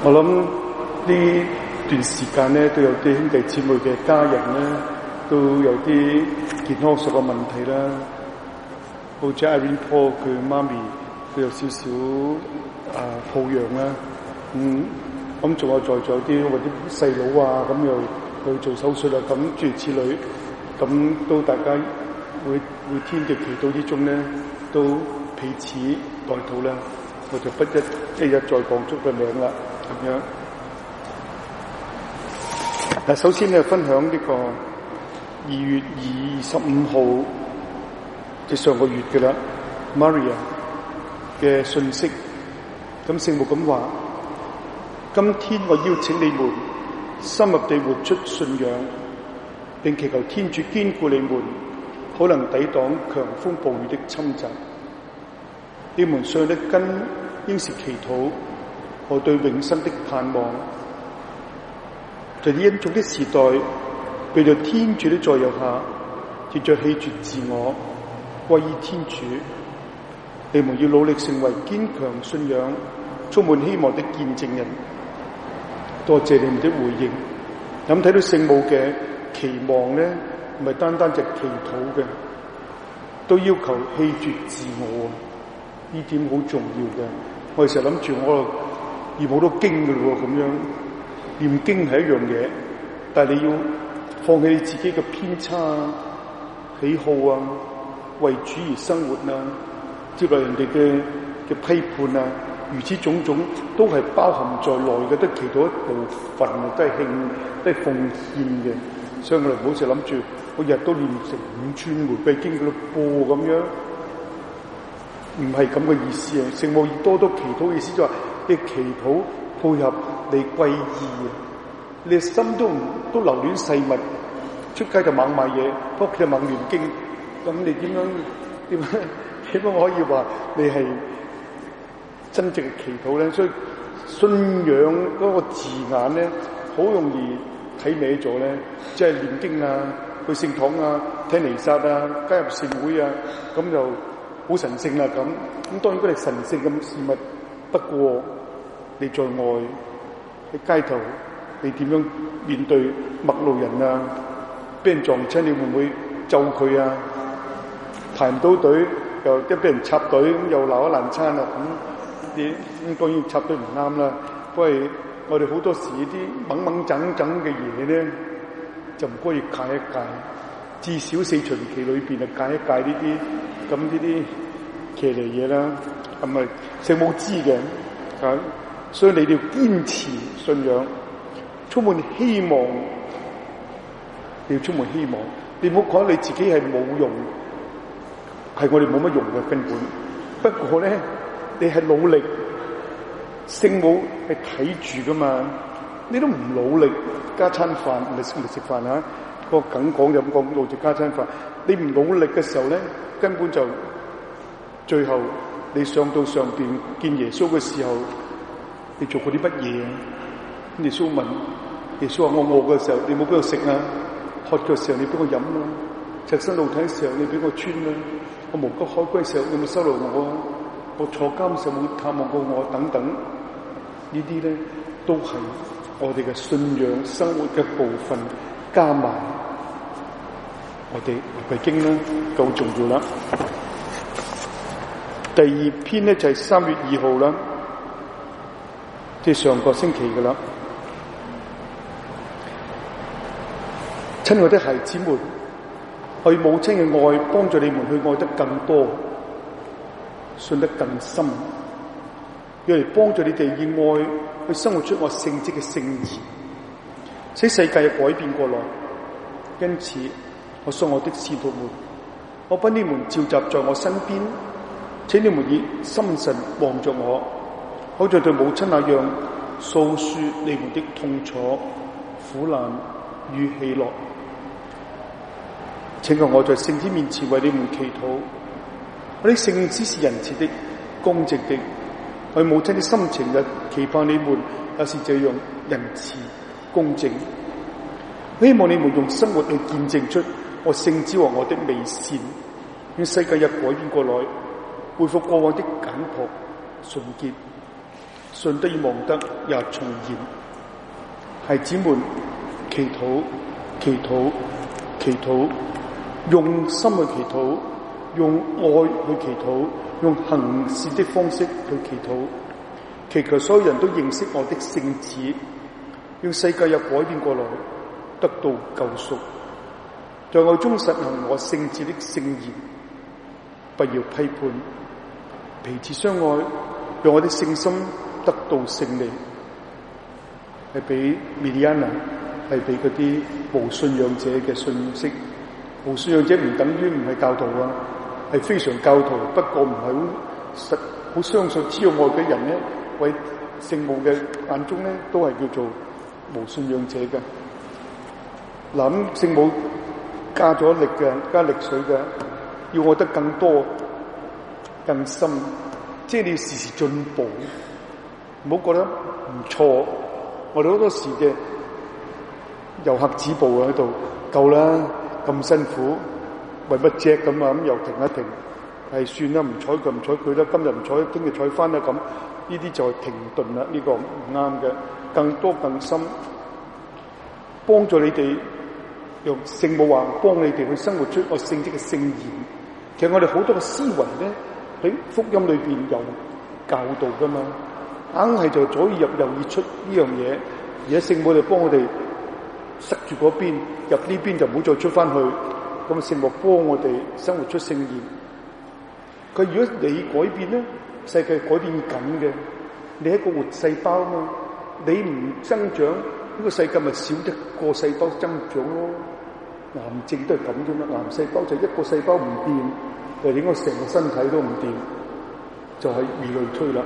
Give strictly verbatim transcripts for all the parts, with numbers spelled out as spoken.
我諗呢段時間咧，都有啲兄弟姊妹嘅家人咧，都有啲健康上嘅問題啦。好似 Irene Paul 佢媽咪，佢有少少啊抱養啦。嗯，咁仲有在座啲或者細佬啊，咁又去做手術啊，咁諸如此類。咁都大家每每天嘅祈禱之中咧，都彼此代禱啦。我就不一一日再講出個名啦，咁樣。嗱，首先咧分享呢個二月二十五號，即上個月嘅啦 ，Maria 嘅信息。咁聖母咁話：今天我邀請你們深入地活出信仰，並祈求天主堅固你們，可能抵擋強風暴雨的侵襲。你們信仰的根應是祈禱和對永生的盼望。在這恩寵的時代，被在天主的助佑下，藉着棄絕自我，歸依天主，你們要努力成為堅強信仰、充滿希望的見證人。多謝你們的回應。咁睇到聖母嘅期望咧，唔係單單只祈禱嘅，都要求棄絕自我。呢點好重要嘅。我哋成日諗住我念好多經嘅咯，咁樣念經係一樣嘢，但係你要放棄你自己嘅偏差啊、喜好啊、為主而生活啊、接納人哋嘅嘅批判啊，如此種種都係包含在內嘅，都祈禱一部分啊，都係獻都係奉獻嘅。所以我哋唔好成日諗住我日都念成五串玫瑰經嗰度播咁樣。唔係咁嘅意思啊！聖母多多祈禱嘅意思就話、是，你祈禱配合你歸依啊！你心都唔都留戀世物，出街就猛買嘢，屋企就猛念經，咁你點樣點樣點樣可以話你係真正嘅祈禱咧？所以信仰嗰個字眼咧，好容易睇歪咗咧，即係念經啊、去聖堂啊、聽彌撒啊、加入聖會啊，咁就好神聖啦咁，咁當然嗰係神聖嘅事物。不過你在外喺街頭，你點樣面對陌路人啊？俾人撞親，你會唔會咒佢啊？排唔到隊又一俾人插隊，咁又鬧一爛餐啦咁。你咁當然插隊唔啱啦。不過我哋好多時啲掹掹整整嘅嘢咧，就唔該要戒一戒。至少四旬期裏邊啊，戒一戒呢啲咁呢啲騎呢嘢啦，咁咪聖母知嘅，啊，所以你哋要堅持信仰，充滿希望，你要充滿希望，你唔好講你自己係冇用，係我哋冇乜用嘅根本。不過咧，你係努力，聖母係睇住噶嘛，你都唔努力，加餐飯唔係食唔係食飯啊？個梗講就咁講，路直加餐飯。你唔努力嘅時候咧，根本就最後你上到上邊見耶穌嘅時候，你做過啲乜嘢啊？耶穌問耶穌話：我餓嘅時候，你冇俾我食啊；渴嘅時候，你俾我飲啊；赤身露體嘅時候，你俾我穿啊；我無家可歸嘅時候，你冇收留我啊；我坐監嘅時候，冇探望過我等等。呢啲咧都係我哋嘅信仰生活嘅部分。加埋我哋玫瑰經咧，夠重要啦。第二篇咧就係三月二號啦，即係上個星期噶啦。親愛的孩子們，愛母親嘅愛幫助你們去愛得更多，信得更深，要嚟幫助你哋以愛去生活出我聖職嘅聖言。使世界改變過來，因此我送我的使徒們，我把你們召集在我身邊，請你們以心神望着我，好像對母親那樣訴說你們的痛楚、苦難與喜樂。請求我在聖天面前為你們祈禱，我的聖子是仁慈的、公正的，我母親的心情日期盼你們也是這樣仁慈公正。希望你們用生活去見證出我聖子和我的美善，讓世界日改變過來，恢復過往的簡樸純潔。 信得與望得也重現。孩子們，祈禱，祈禱，祈禱，用心去祈禱，用愛去祈禱，用行善的方式去祈禱，祈求所有人都認識我的聖子，讓世界有改變過來，得到救贖，在愛中實行我聖子的聖言。不要批判，彼此相愛，讓我的聖心得到勝利。係俾 Miliana， 係俾嗰啲無信仰者嘅信息。無信仰者唔等於唔係教徒啊，係非常教徒，不過唔係好實好相信知道愛嘅人咧，為聖母嘅眼中咧都係叫做無信仰者嘅。嗱，咁聖母加咗力嘅，加力水嘅，要愛得更多更深，即係你要時時進步，唔好覺得唔錯。我哋好多時嘅遊客止步喺度，夠啦，咁辛苦，為乜啫咁啊？咁又停一停，係算啦，唔睬佢唔睬佢啦，今日唔睬，聽日睬翻啦咁，呢啲就係停頓啦，呢個唔啱嘅。更多更深，幫助你哋，用聖母話幫你哋去生活出我聖子嘅聖言。其實我哋好多嘅思維咧喺福音裏邊有教導噶嘛。硬係就左耳入右耳出呢樣嘢，而家聖母就幫我哋塞住嗰邊，入呢邊就唔好再出翻去。咁聖母幫我哋生活出聖言。佢如果你改變咧，世界改變緊嘅。你係一個活細胞啊嘛，你唔增長，呢個世界咪少一個細胞增長咯。癌症都係咁啫嘛，癌細胞就一個細胞唔掂，就影響成個身體都唔掂，就係如類推啦。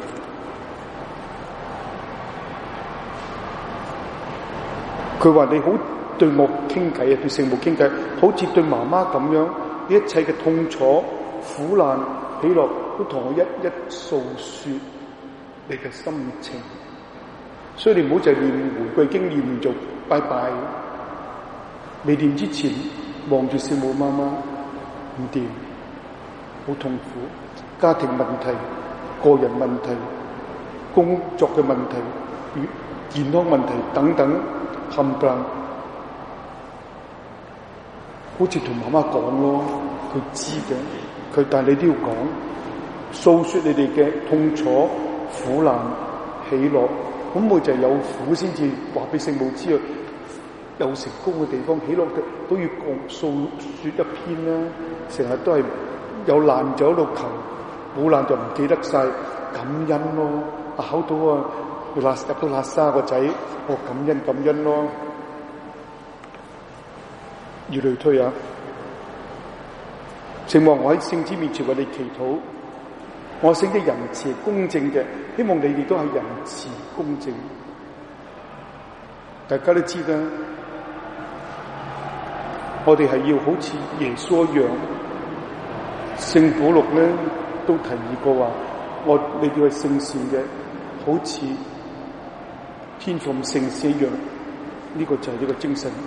佢話你好對我傾偈啊，對聖母傾偈，好似對媽媽咁樣，一切嘅痛楚、苦難、喜樂，都同我一一訴說你嘅心情。所以你唔好就係念玫瑰經，念完就拜拜。未念之前望住聖母媽媽唔掂，好痛苦。家庭問題、個人問題、工作嘅問題、健康問題等等。冚唪唥，好似同媽媽講咯，佢知嘅，佢但係你都要講，訴說你哋嘅痛楚、苦難、喜樂，咁我就有苦先至話俾聖母知啊，有成功嘅地方，喜樂嘅都要講訴說一篇啦。成日都係有難就喺度求，冇難就唔記得晒感恩咯，考到啊！入到喇沙個仔，我感恩感恩咯，如類推啊！聖母，我喺聖子面前為你祈禱，我聖的仁慈公正嘅，希望你哋都係仁慈公正。大家都知啦，我哋係要好似耶穌一樣，聖保祿咧都提議過話，我你哋係聖善嘅，好似天父聖事一樣，呢、這個就係呢個精神。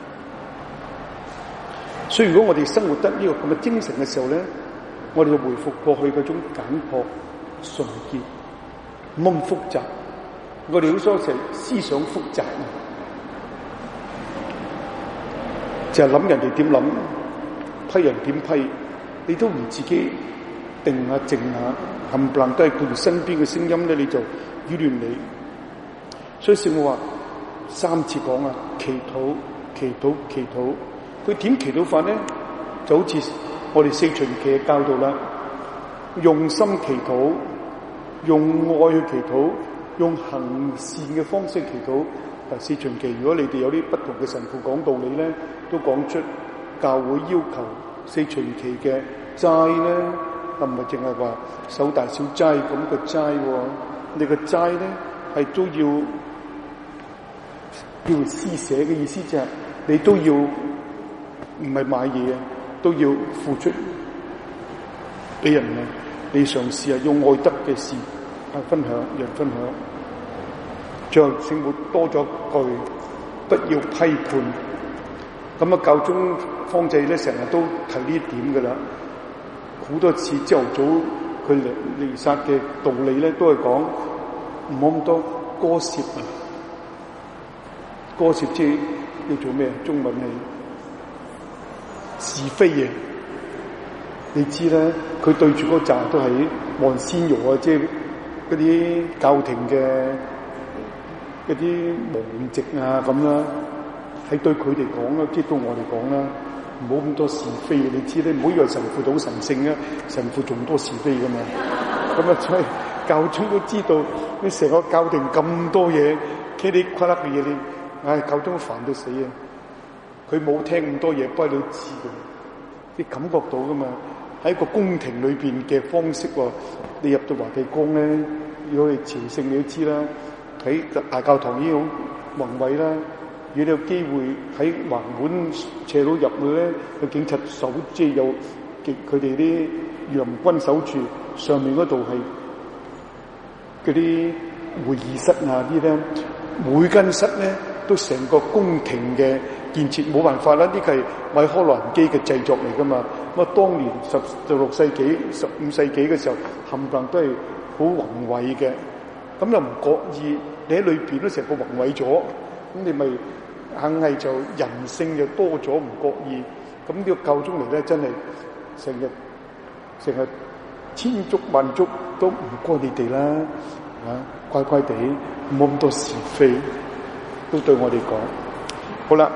所以如果我哋生活得呢個咁嘅精神嘅時候咧，我哋就回復過去嗰種簡樸純潔，冇咁複雜。我哋好多時思想複雜，就係、是、諗人哋點諗，批人點批，你都唔自己定下靜下，冚唪唥都係佢哋身邊嘅聲音咧，你就擾亂你。所以聖母話三次講啊，祈禱、祈禱、祈禱。佢點祈禱法咧？就好似我哋四旬期嘅教導啦，用心祈禱，用愛去祈禱，用行善嘅方式祈禱。嗱，四旬期如果你哋有啲不同嘅神父講道理咧，都講出教會要求四旬期嘅齋咧，唔係淨係話守大小齋咁嘅齋，你個齋咧係都要叫施捨嘅意思，就係你都要唔係買嘢啊，都要付出俾人啊！你嘗試啊，用愛德嘅事啊分享，人分享。最後聖母多咗句，不要批判。咁啊，教宗方濟咧成日都提呢一點噶啦，好多次朝頭早佢彌撒嘅道理咧都係講唔好咁多歌舌啊，歌舌即係要做咩？中文係是非嘢。你知啦，佢對住嗰扎都係望仙肉啊，即係嗰啲教廷嘅嗰啲王籍啊咁啦，係對佢哋講啦，即係對我哋講啦，唔好咁多是非。你知咧，唔好以為神父都好神聖啊，神父仲多是非噶嘛。咁啊，所以教宗都知道，你成個教廷咁多嘢，噼里啪啦嘅嘢，你唉教宗都煩到死啊！佢冇聽咁多嘢，不過你都知嘅，你感覺到噶嘛。喺個宮廷裏邊嘅方式喎，你入到華帝宮咧，如果你朝聖你都知啦，喺大教堂已經好宏偉啦。如果你有機會喺橫門斜路入去咧，有警察守，即係有佢哋啲御林軍守住，上面嗰度係嗰啲會議室啊啲咧，每間室咧都成個宮廷嘅建設，冇辦法啦，呢個係米開朗基嘅製作嚟噶嘛。咁啊，當年十十六世紀、十五世紀嘅時候，冚唪唥都係好宏偉嘅。咁又唔覺意，你喺裏邊都成個宏偉咗，咁你咪硬係就人性就多咗，唔覺意。咁呢個教宗嚟咧，真係成日成日千足萬足都唔該你哋啦，啊，乖乖地，冇咁多是非，都對我哋講。好啦。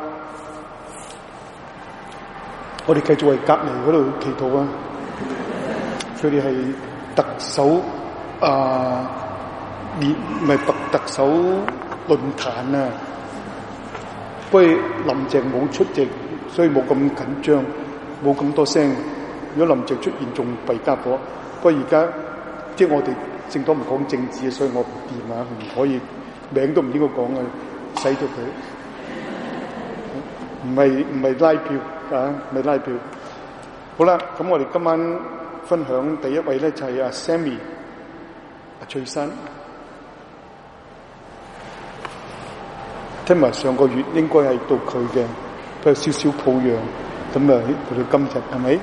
我哋繼續為隔離嗰度祈禱啊！佢哋係特首啊，連唔係特特首論壇啊，不過林鄭冇出席，所以冇咁緊張，冇咁多聲。如果林鄭出現，仲弊家伙。不過而家即係我哋政黨唔講政治，所以我唔掂啊，唔可以名都唔應該講啊，使咗佢。唔係唔係拉票啊，唔係拉票。好啦，咁我哋今晚分享第一位咧就係阿 Sammy 阿翠珊，聽埋上個月應該係到佢嘅，都有少少抱恙，咁啊到到今日係咪？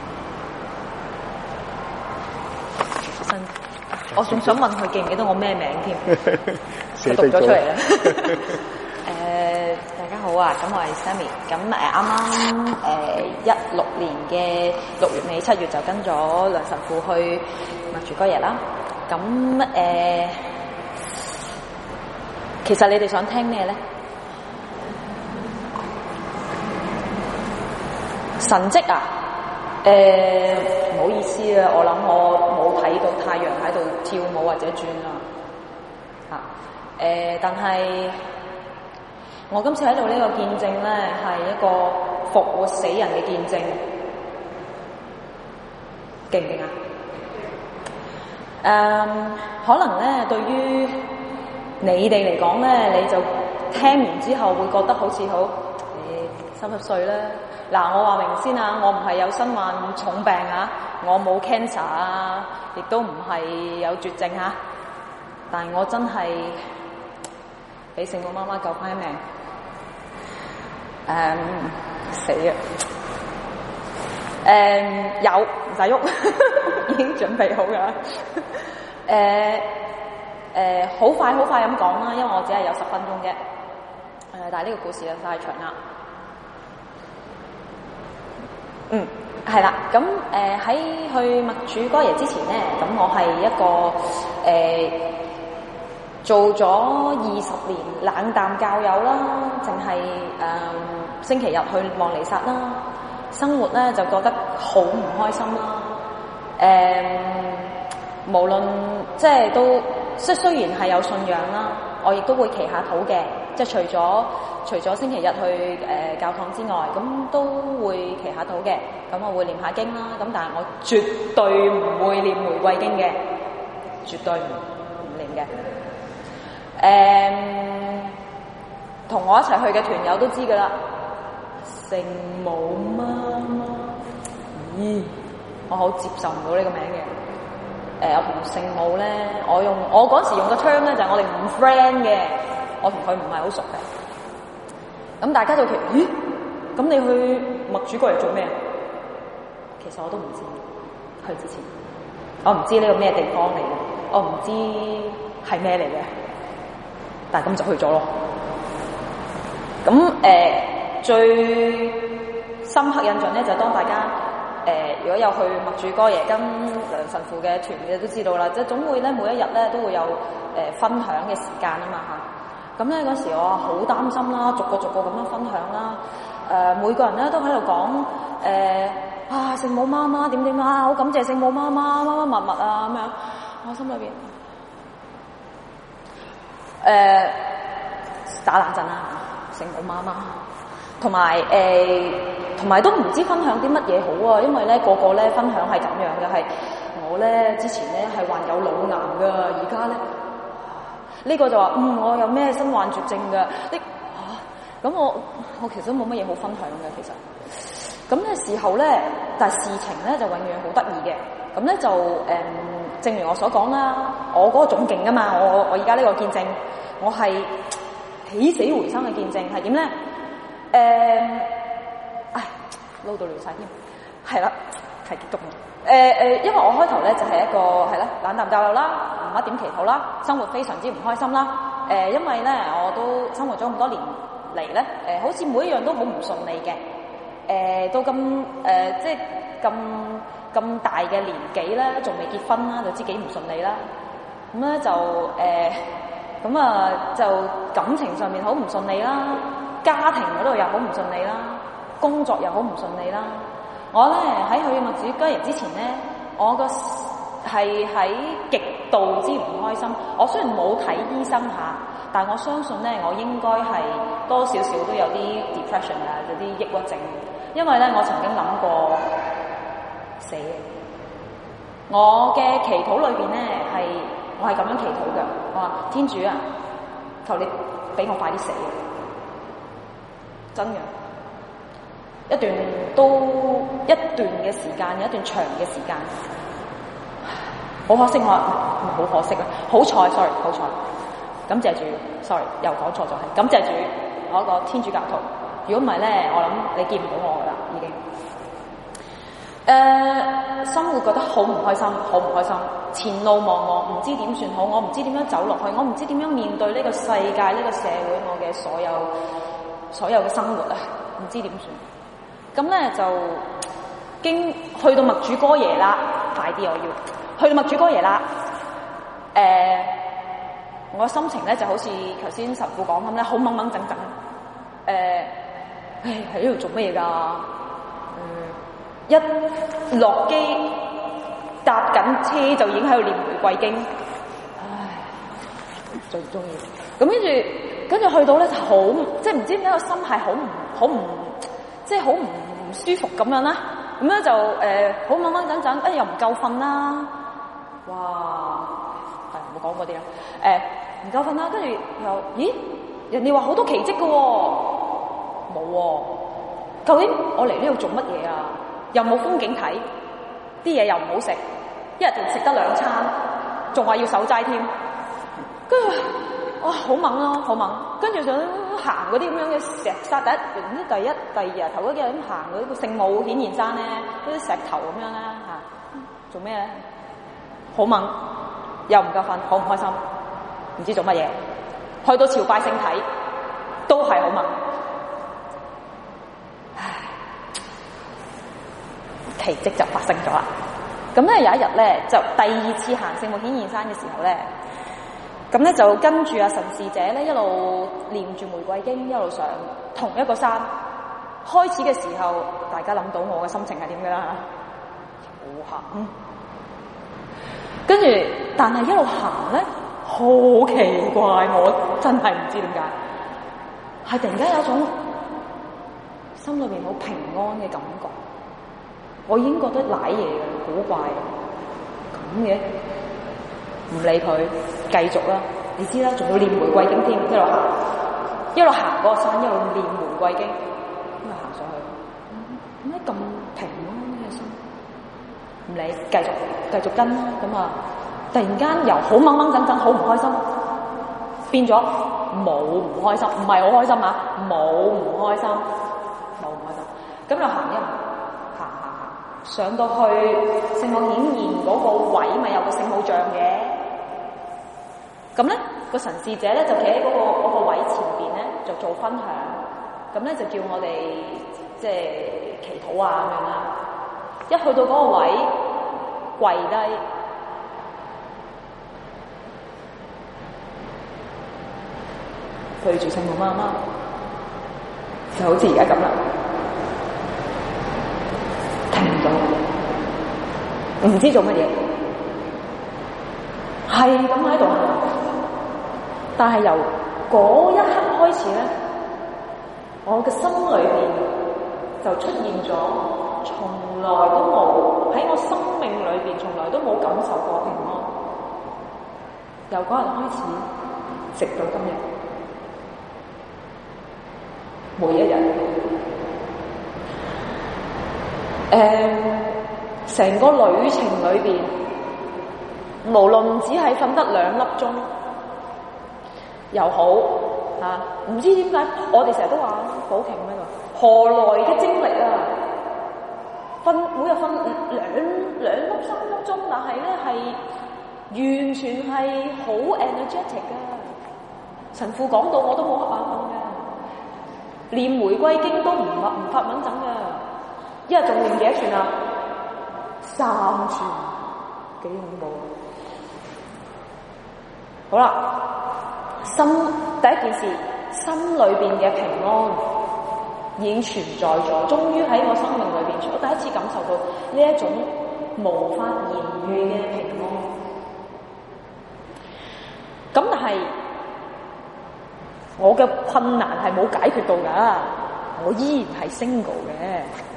我仲想問佢記唔記得我咩名添？ 寫讀咗出嚟啦。誒、呃，大家好啊！咁我係 Sammy，咁誒啱啱誒一六年嘅六月尾七月就跟咗梁神父去默主哥耶啦。咁誒、呃，其實你哋想聽咩咧？神蹟啊！誒、呃，唔好意思啊，我諗我冇睇到太陽喺度跳舞或者轉啊。嚇、呃！誒，但係。我今次喺度呢個見證咧，係一個復活死人嘅見證，勁唔勁啊？誒、嗯，可能咧對於你哋嚟講咧，你就聽完之後會覺得好似好誒三十歲啦。嗱，我話明先啊，我唔係有身患重病啊，我冇 cancer 啊，亦都唔係有絕症啊，但係我真係俾聖母媽媽救翻一命。誒、um, 死啊！誒、um, 有唔使喐，已經準備好噶啦。誒誒，好快好快咁講啦，因為我只係有十分鐘啫。誒、呃，但係呢個故事就太長啦。嗯，係啦。咁誒喺去默主哥耶之前咧，咁我係一個誒。呃做咗二十年冷淡教友啦，淨係誒星期日去望彌撒啦，生活咧就覺得好唔開心啦。誒、呃，無論即係都即係雖然係有信仰啦，我亦都會祈下禱嘅，即係除咗除咗星期日去誒、呃、教堂之外，咁都會祈下禱嘅。咁我會念下經啦，咁但係我絕對唔會念玫瑰經嘅，絕對唔唔念嘅。誒，同、um, 我一齊去嘅團友都知噶啦，聖母媽媽，咦，我好接受唔到呢個名嘅。誒、呃，我同聖母咧，我用我嗰時用嘅 term 咧就係、是、我哋唔 friend 嘅，我同佢唔係好熟嘅。咁大家就奇，咦？咁你去默主哥耶做咩？其實我都唔知，去之前，我唔知呢個咩地方嚟嘅，我唔知。 係咩嚟嘅，但係咁就去咗咯。咁誒、呃、最深刻印象咧，就當大家誒、呃、如果有去默主哥耶跟梁神父嘅團嘅都知道啦，即係總會咧每一日咧都會有誒、呃、分享嘅時間啊嘛嚇。咁咧嗰時我好擔心啦，逐個逐個咁樣分享啦。誒、呃、每個人咧都喺度講誒啊聖母媽媽點點啊，好感謝聖母媽媽乜乜物物啊咁樣。我心裏邊誒打冷震啦，聖母媽媽，同埋誒同埋都唔知分享啲乜嘢好啊，因為咧個個咧分享係咁樣嘅，係我咧之前咧係患有腦癌㗎，而家咧呢個就話嗯我有咩身患絕症㗎，呢咁、啊、我我其實都冇乜嘢好分享嘅其實。咁嘅時候咧，但係事情咧就永遠好得意嘅。咁咧就誒、嗯，正如我所講啦，我嗰個總勁㗎嘛，我我而家呢個見證，我係起死回生嘅見證，係點咧？誒、嗯，唉，撈到亂晒添，係啦，太激動啦！誒、呃、誒，因為我開頭咧就係、是、一個係啦，冷淡教友啦，唔乜點祈禱啦，生活非常之唔開心啦。誒、呃，因為咧我都生活咗咁多年嚟咧，誒、呃，好似每一樣都好唔順利嘅。誒、呃，到咁誒、呃，即係咁咁大嘅年紀咧，仲未結婚啦，就知幾唔順利啦。咁咧就誒，咁、呃、啊就感情上面好唔順利啦，家庭嗰度又好唔順利啦，工作又好唔順利啦。我咧喺去默主哥耶之前咧，我個係喺極度之唔開心。我雖然冇睇醫生下，但我相信咧，我應該係多少少都有啲 depression 啊，有啲抑鬱症。因為咧，我曾經諗過死嘅。我嘅祈禱裏邊咧，係我係咁樣祈禱嘅。我話天主啊，求你俾我快啲死。真嘅，一段都一段嘅時間，有一段長嘅時間。好可惜我，唔係好可惜啊！好彩 ，sorry， 好彩。感謝主 ，sorry， 又講錯咗係。感謝主，我一個天主教徒。如果唔係咧，我諗你見唔到我噶啦，已經。誒、呃，生活覺得好唔開心，好唔開心，前路茫茫，唔知點算好，我唔知點樣走落去，我唔知點樣面對呢個世界、呢、這個社會，我嘅所有所有嘅生活啊，唔知點算。咁咧就經去到默主哥耶啦，快啲我要去到默主哥耶啦。誒、呃，我心情咧就好似頭先神父講咁咧，好掹掹整整。誒、呃。唉，喺呢度做咩㗎？嗯，一落機搭緊車就已經喺度念玫瑰經，唉，最唔中意。咁跟住，跟住去到咧就好，即係唔知點解個心係好唔好唔，即係好唔舒服咁樣啦。咁咧就誒好掹掹整整，誒又唔夠瞓啦。哇，係冇講嗰啲啦。誒唔夠瞓啦，跟住又咦？人哋話好多奇蹟㗎喎。冇喎、啊，究竟我嚟呢度做乜嘢啊？又冇風景睇，啲嘢又唔好食，一日淨食得兩餐，仲話要守齋添。跟住哇，好猛咯，好猛！跟住想行嗰啲咁樣嘅石山，第一唔知第一、第二日頭嗰幾日咁行嗰個聖母顯現山咧，嗰啲石頭咁樣咧嚇，做咩咧？好猛，又唔夠瞓，好唔開心，唔知做乜嘢。去到朝拜聖體，都係好猛。奇蹟就發生咗啦！咁咧有一日咧，就第二次行聖母顯現山嘅時候咧，咁咧就跟住阿神事者咧一路念住玫瑰經，一路上同一個山。開始嘅時候，大家諗到我嘅心情係點㗎啦？好行，跟住但係一路行咧，好奇怪，我真係唔知點解，係突然間有一種心裏邊好平安嘅感覺。我已經覺得瀨嘢嘅，好怪咁嘅，唔理佢，繼續啦。你知啦，仲要念玫瑰經添，一路行，一路行嗰個山，一路念玫瑰經，一路行上去。點解咁平安嘅心？唔理，繼續繼續跟啦。咁啊，突然間由好掹掹整整，好唔開心，變咗冇唔開心，唔係好開心啊，冇唔開心，冇唔開心。咁就行一行。上到去聖母顯現嗰個位，咪有個聖母像嘅。咁咁咧個神視者咧就企喺嗰個嗰個位前邊咧，就做分享。咁咧就叫我哋即係祈禱啊咁樣啦。一去到嗰個位，跪低，對住聖母媽媽，就好似而家咁啦，停唔到，唔知做乜嘢，係咁喺度。但係由嗰一刻開始咧，我嘅心裏邊就出現咗，從來都冇喺我生命裏邊，從來都冇感受過平安。由嗰日開始，直到今日，每一日，誒、呃，成個旅程裏邊，無論只係瞓得兩粒鐘又好嚇，唔、啊、知點解我哋成日都話保平咩㗎？何來嘅精力啊？瞓每日瞓兩兩粒三粒鐘，但係咧係完全係好 energetic 㗎。神父講到我都冇瞌眼瞓㗎，念玫瑰經都唔唔發穩陣㗎，一日仲念幾多串啊？三串，幾恐怖啊！好啦，心第一件事，心裏邊嘅平安已經存在咗，終於喺我生命裏邊，我第一次感受到呢一種無法言喻嘅平安。咁但係我嘅困難係冇解決到㗎，我依然係 single 嘅，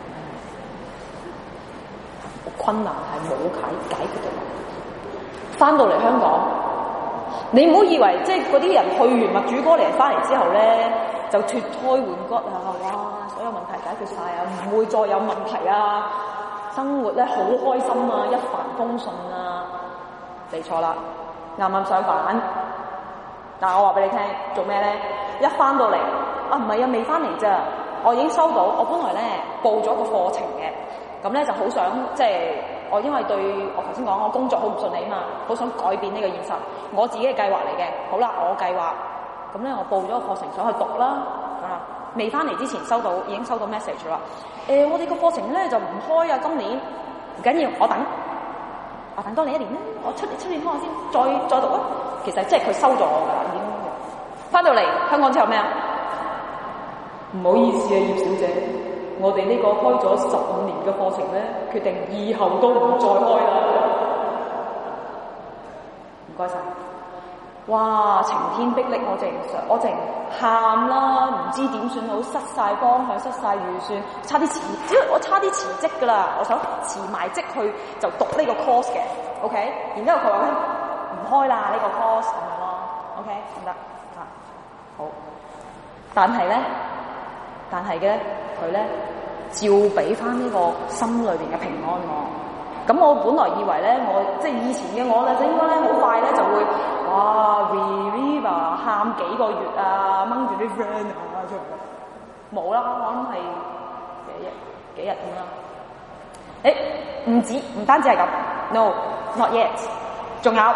困難係冇解解決到。翻到嚟香港，你唔好以為即係嗰啲人去完默主哥嚟翻嚟之後咧，就脫胎換骨啊！哇，所有問題解決晒啊，唔會再有問題啊，生活咧好開心啊，一帆風順啊！你錯啦，啱啱相反。但係我話俾你聽，做咩咧？一翻到嚟，啊唔係啊，未翻嚟咋？我已經收到，我本來咧報咗個課程嘅，咁咧就好想即係我因為對我頭先講我工作好唔順利啊嘛，好想改變呢個現實，我自己嘅計劃嚟嘅。好啦，我計劃，咁咧我報咗個課程想去讀啦，啊未翻嚟之前收到已經收到 message 啦。誒、呃，我哋個課程咧就唔開啊，今年唔緊要，我等，我等多你一年啦，我出年出年開先，再再讀啊。其實即係佢收咗我噶啦，已經翻到嚟香港之後咩啊？唔好意思啊，葉小姐，我哋呢個開咗十五年嘅課程咧，決定以後都唔再開啦。唔該晒。哇，晴天霹靂，我淨想，我淨喊啦，唔知點算好，失晒方向，失晒預算，差啲辭，只我差啲辭職噶啦，我想辭埋職去就讀呢個 course 嘅 ，OK？ 然之後佢話咧唔開啦，呢個 course 咁樣咯 ，OK？唔得啊，好，但係咧，但係嘅佢咧照俾翻呢個心裏邊嘅平安我。咁我本來以為咧，我即係以前嘅我咧，就應該咧好快咧就會哇 relieve 喊幾個月啊，掹住啲 friend 啊出嚟，冇啦，我諗係幾日幾日咁啦。誒，唔止唔單止係咁 ，no not yet， 仲有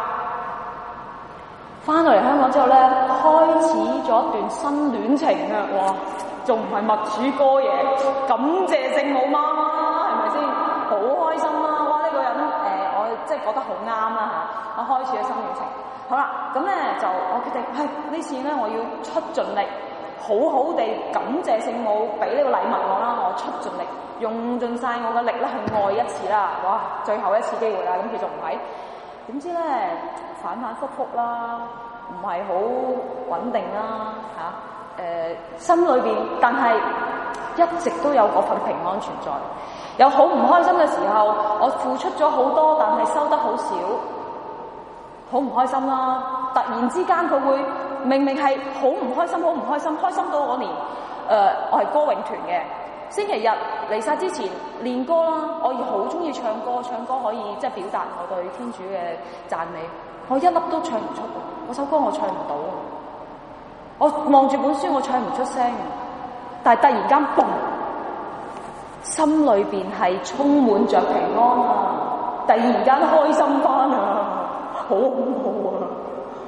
翻到嚟香港之後咧，開始咗一段新戀情啊！哇，仲唔係默主哥嘢，感謝聖母媽媽，係咪先？好開心啊！哇！呢、這個人誒、呃，我即係覺得好啱啦嚇，我開始咗新戀情。好啦，咁咧就我決定，係、哎、呢次咧我要出盡力，好好地感謝聖母俾呢個禮物我啦，我出盡力，用盡晒我嘅力咧去愛一次啦。哇！最後一次機會啦，咁叫做唔係。點知咧反反覆覆啦，唔係好穩定啦嚇。誒、啊呃、心裏邊，但係一直都有嗰份平安存在。有好唔開心嘅時候，我付出咗好多，但係收得好少，好唔開心啦。突然之間佢會明明係好唔開心，好唔開心，開心到嗰年，誒、呃、我係歌詠團嘅，星期日彌撒之前練歌啦，我亦好中意唱歌，唱歌可以即係表達我對天主嘅讚美，我一粒都唱唔出，嗰首歌我唱唔到，我望住本書我唱唔出聲，但係突然間嘣！心裏邊係充滿着平安啊！突然間開心翻啊，好恐怖啊！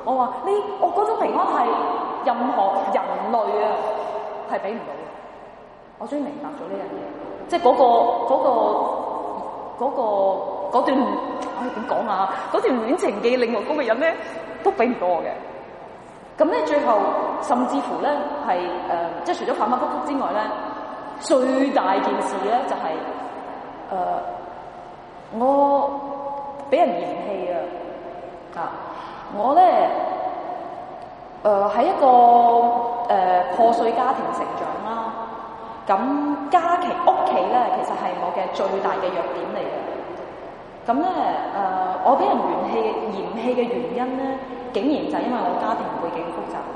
我話呢，我嗰種平安係任何人類啊係俾唔到嘅。我終於明白咗呢樣嘢，即係嗰個嗰個嗰個嗰段，唉點講啊？嗰段戀情記令我嗰個人咧都俾唔到我嘅。咁咧最後甚至乎咧係誒，即係除咗反反覆覆之外咧，最大件事咧就係、是、誒、呃、我俾人嫌棄啊！啊，我咧誒喺一個誒、呃、破碎家庭成長啦。咁家庭屋企咧，其實係我嘅最大嘅弱點嚟嘅。咁咧，誒、呃，我俾人嫌棄嫌棄嘅原因咧，竟然就係因為我家庭背景複雜。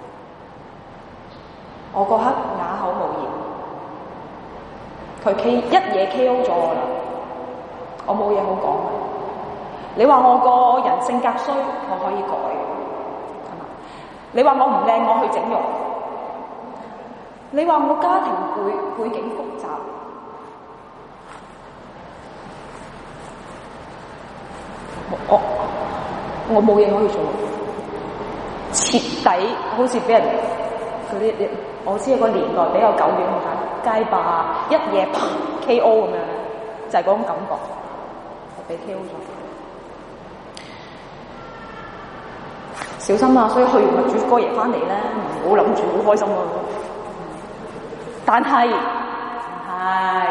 我嗰刻啞口無言，佢 K 一嘢 K O 咗我啦，我冇嘢好講。你話我個人性格衰，我可以改，係嘛？你話我唔靚，我去整容。你話我家庭背背景複雜，我我冇嘢可以做，徹底好似俾人嗰啲，我知個年代比較久遠，我睇街霸一夜啪 K O 咁樣，就係、是、嗰種感覺，被 K O 咗。小心啊！所以去完咪煮哥爺翻嚟咧，唔好諗住好開心啊！但係係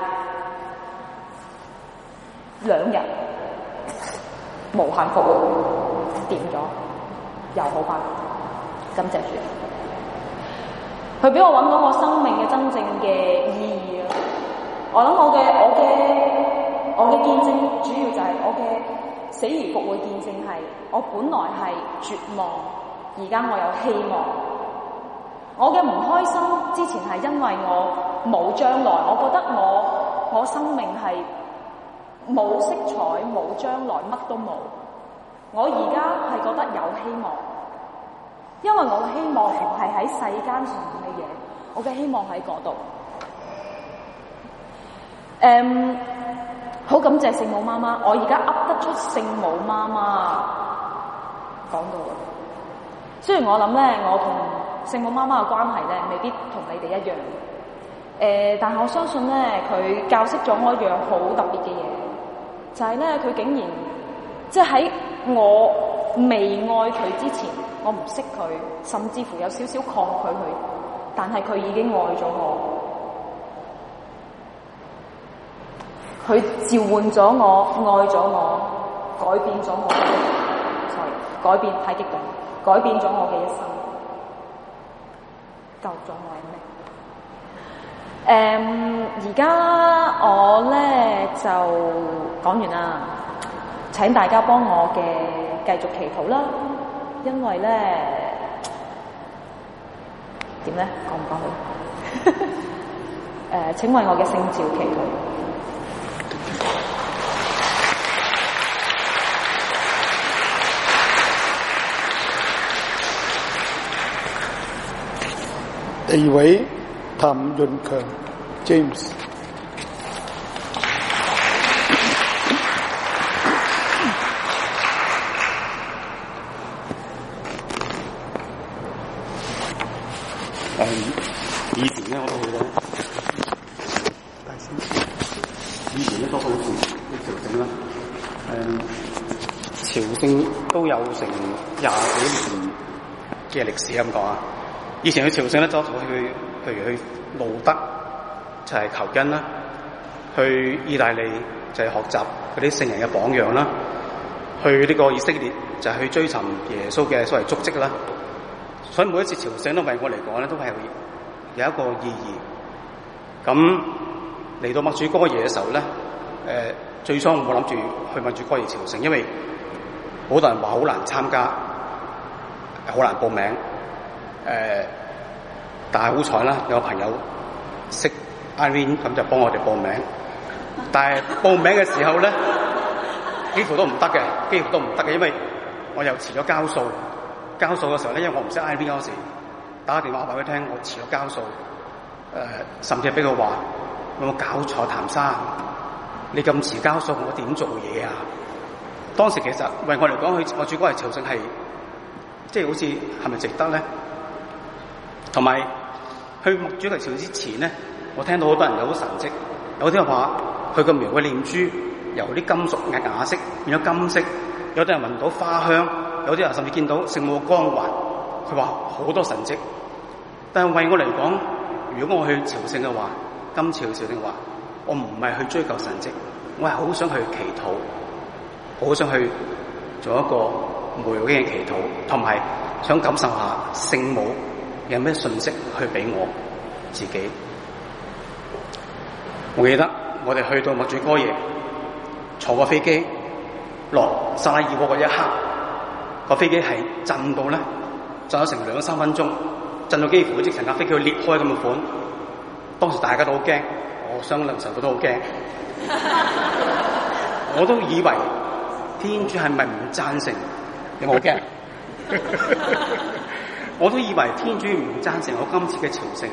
兩日無限復活，掂咗又好返，感謝主。佢俾我揾到我生命嘅真正嘅意義啊！我諗我嘅我嘅我嘅見證主要就係我嘅死而復活見證係，我本來係絕望，而家我有希望。我嘅唔開心之前係因為我冇將來，我覺得我我生命係冇色彩、冇將來，乜都冇。我而家係覺得有希望，因為我嘅希望唔係喺世間上面嘅嘢，我嘅希望喺嗰度。誒、um, 好感謝聖母媽媽，我而家噏得出聖母媽媽講到啦。雖然我諗咧，我同聖母媽媽嘅關係咧，未必同你哋一樣。誒、呃，但係我相信咧，佢教識咗我一樣好特別嘅嘢，就係咧，佢竟然即係喺我未愛佢之前，我唔識佢，甚至乎有少少抗拒佢，但係佢已經愛咗我。佢召喚咗我，愛咗我，改變咗我嘅，sorry，改變太激動，改變咗我嘅一生。救咗我嘅命。誒，而家我咧就講完啦。請大家幫我嘅繼續祈禱啦，因為咧點咧講唔講好？誒、呃，請為我嘅聖召祈禱。 第二位譚潤強 James， 誒，以前咧我都去咧，以前咧都好似啲朝聖啦，誒，朝聖都有成廿幾年嘅歷史咁講啊。以前去朝聖咧，就去譬如去路德就係求恩啦，去意大利就係學習嗰啲聖人嘅榜樣啦，去呢個以色列就係去追尋耶穌嘅所謂足跡啦。所以每一次朝聖都為我嚟講咧，都係有一個意義。咁嚟到默主哥耶嘅時候咧，誒、呃、最初我冇諗住去默主哥耶朝聖，因為好多人話好難參加，好難報名。誒、呃，但係好彩啦，有個朋友識 Irene， 咁就幫我哋報名。但係報名嘅時候咧，幾乎都唔得嘅，幾乎都唔得嘅，因為我又遲咗交數。交數嘅時候咧，因為我唔識 Irene 嗰時，打個電話話俾佢聽，我遲咗交數。誒、呃，甚至係俾佢話有冇搞錯，譚生，你咁遲交數，我點做嘢啊？當時其實為我嚟講，去我主哥係朝聖係即係好似係咪值得咧？同埋去默主祈禱之前咧，我聽到好多人有好神蹟，有啲人話佢個描嘅念珠由啲金屬嘅顏色變咗金色，有啲人聞到花香，有啲人甚至見到聖母嘅光環。佢話好多神蹟，但係為我嚟講，如果我去朝聖嘅話，今次去朝聖嘅話，我唔係去追求神蹟，我係好想去祈禱，好想去做一個無條件嘅祈禱，同埋想感受下聖母有咩信息去俾我自己。我記得我哋去到默主哥耶，坐個飛機落薩拉熱窩嗰一刻，個飛機係震到咧，震咗成兩三分鐘，震到幾乎好似成架飛機裂開咁嘅款。當時大家都好驚，我相信神父都好驚，我都以為天主係咪唔贊成？你冇驚？我都以為天主唔贊成我今次嘅朝聖。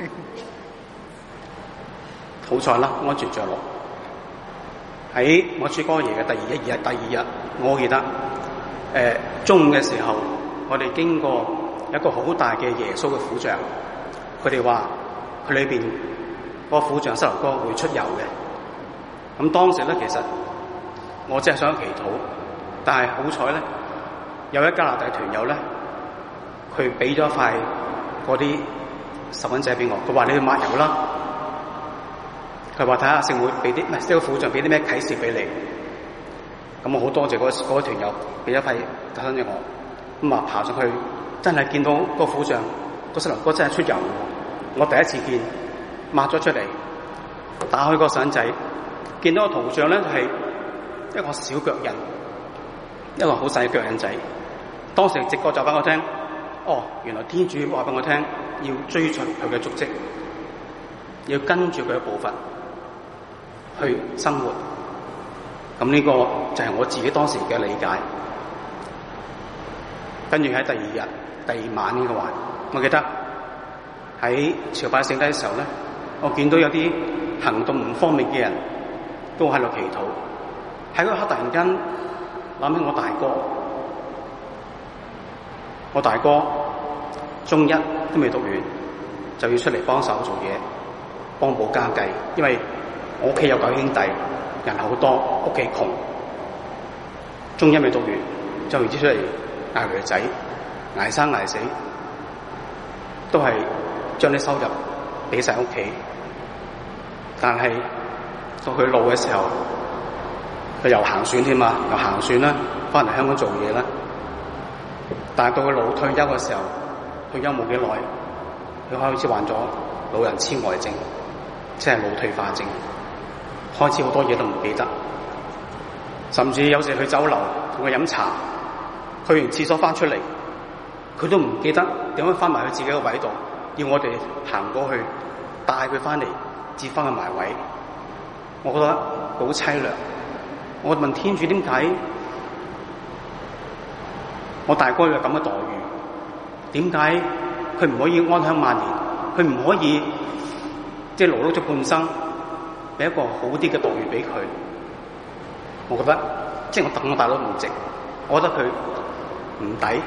好彩啦，安全着陸。喺默主哥耶嘅第二一日，第二日，我記得誒、呃、中午嘅時候，我哋經過一個好大嘅耶穌嘅苦像，佢哋話佢裏邊嗰個苦像膝頭哥會出油嘅。咁當時咧，其實我真係想祈禱，但係好彩咧，有一加拿大團友咧，佢俾咗塊嗰啲十蚊仔俾我，佢話你去抹油啦。佢話睇下聖會俾啲，唔係呢個苦像俾啲咩啟示俾你。咁我好多謝嗰嗰個團友俾一塊特登俾我。咁啊爬上去，真係見到個苦像個膝頭哥真係出油。我第一次見，抹咗出嚟，打開個散仔，見到個圖像咧係一個小腳印，一個好細嘅腳印仔。當時直覺就俾我聽，哦，原來天主話俾我聽，要追隨佢嘅足跡，要跟住佢嘅步伐去生活。咁呢個就係我自己當時嘅理解。跟住喺第二日、第二晚呢個話，我記得喺朝拜聖體嘅時候咧，我見到有啲行動唔方便嘅人都喺度祈禱。喺嗰刻突然間諗起我大哥，我大哥中一都未讀完，就要出嚟幫手做嘢，幫補家計。因為我屋企有九兄弟，人好多，屋企窮，中一未讀完就唔知出嚟捱佢個仔，捱生捱死，都係將啲收入俾晒屋企。但係到佢老嘅時候，佢又行船添嘛，又行船啦，翻嚟香港做嘢啦。但係到佢老退休嘅時候，退休冇幾耐，佢開始患咗老人痴呆症，即係腦退化症，開始好多嘢都唔記得，甚至有時去酒樓同佢飲茶，去完廁所翻出嚟，佢都唔記得點樣翻埋去自己個位度，要我哋行過去帶佢翻嚟，接翻佢埋位。我覺得好凄涼。我問天主點解我大哥有咁嘅待遇？點解佢唔可以安享晚年？佢唔可以即係勞碌咗半生，俾一個好啲嘅待遇俾佢？我覺得即係我等我大佬唔值，我覺得佢唔抵。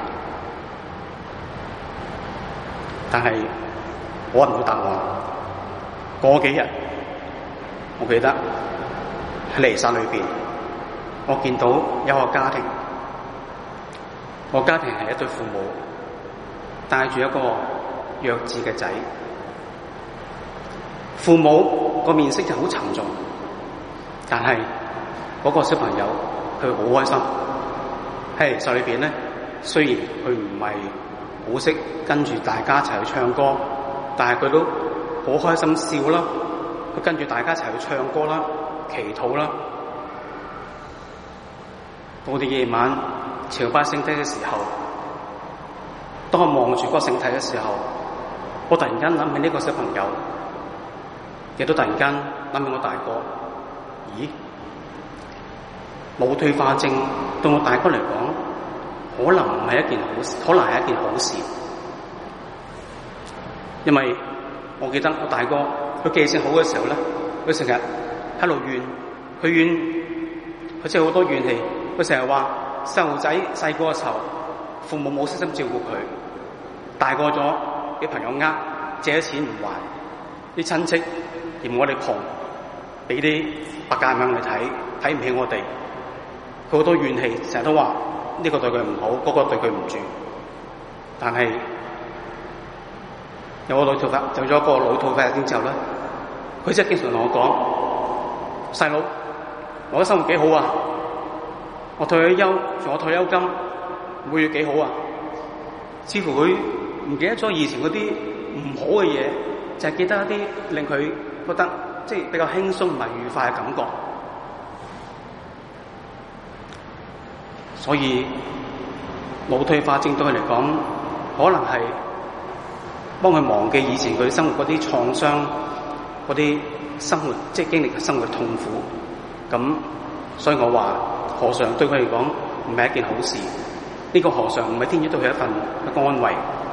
但係我揾唔到答案。過幾日，我記得喺彌撒裏邊，我見到有個家庭，個家庭係一對父母帶住一個弱智嘅仔，父母個面色就好沉重，但係嗰個小朋友佢好開心。喺彌撒裏邊咧，雖然佢唔係好識跟住大家一齊去唱歌，但係佢都好開心笑啦，佢跟住大家一齊去唱歌啦、祈禱啦。到我哋夜晚朝拜聖體嘅時候，當我望住嗰個聖體嘅時候，我突然間諗起呢個小朋友，亦都突然間諗起我大哥。咦？腦退化症對我大哥嚟講，可能唔係一件好事，可能係一件好事。因為我記得我大哥佢記性好嘅時候咧，佢成日喺度怨，佢怨，佢真係好多怨氣。佢成日話細路仔細個嘅時候父母冇悉心照顧佢，大個咗俾朋友呃，借咗錢唔還，啲親戚嫌我哋窮，俾啲白鴿眼嚟睇，睇唔起我哋，佢好多怨氣，成日都話呢個對佢唔好，嗰個對佢唔住。但係有個老土法，有咗個老土法之後咧，佢真係經常同我講：細佬，我嘅生活幾好啊！我退咗休，仲有退休金，每月幾好啊！似乎佢唔記得咗以前嗰啲唔好嘅嘢，就係記得一啲令佢覺得即係比較輕鬆同埋愉快嘅感覺。所以腦退化症對佢嚟講，可能係幫佢忘記以前佢生活嗰啲創傷，嗰啲生活即係經歷嘅生活痛苦。咁所以我話何嘗對佢嚟講唔係一件好事。呢個何嘗唔係天主對佢一份嘅安慰。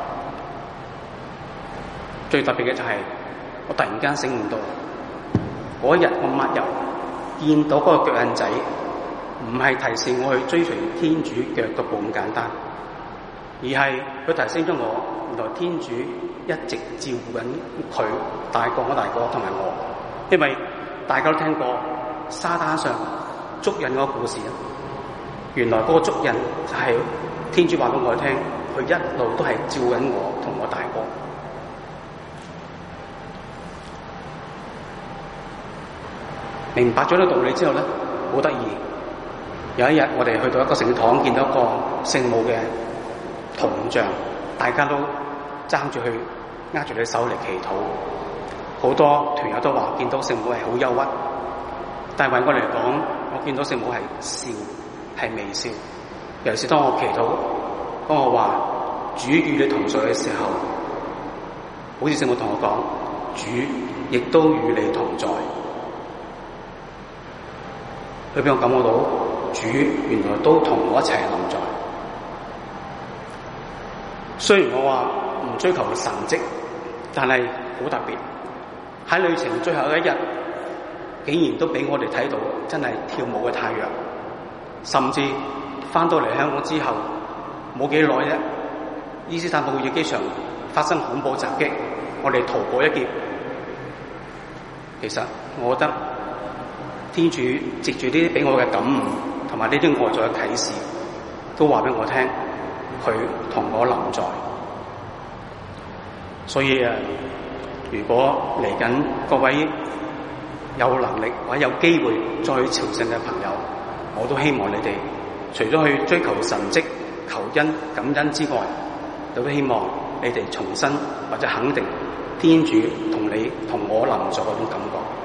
最特別嘅就係我突然間醒悟到，嗰一日我抹油見到嗰個腳印仔，唔係提示我去追隨天主嘅腳步咁簡單，而係佢提醒咗我，原來天主一直照顧緊佢大哥、我大哥同埋我。因為大家都聽過沙灘上足印嗰個故事啊，原來嗰個足印就係天主話俾我聽，佢一路都係照緊我同我大哥。明白咗呢個道理之後咧，好得意。有一日我哋去到一個聖堂，見到一個聖母嘅銅像，大家都爭住去握住佢手嚟祈禱。好多團友都話見到聖母係好憂鬱，但係為我嚟講，我見到聖母係笑，係微笑。尤其是當我祈禱，當我話主與你同在嘅時候，好似聖母同我講，主亦都與你同在。佢俾我感覺到主原來都同我一齊同在。雖然我話唔追求神蹟，但係好特別。喺旅程最後一日，竟然都俾我哋睇到真係跳舞嘅太陽。甚至翻到嚟香港之後冇幾耐啫，伊斯坦布爾機場發生恐怖襲擊，我哋逃過一劫。其實我覺得天主藉住呢啲俾我嘅感悟同埋呢啲外在嘅啟示，都話俾我聽，佢同我臨在。所以啊，如果嚟緊各位有能力或者有機會再去朝聖嘅朋友，我都希望你哋除咗去追求神蹟、求恩、感恩之外，都希望你哋重新或者肯定天主同你同我臨在嗰種感覺。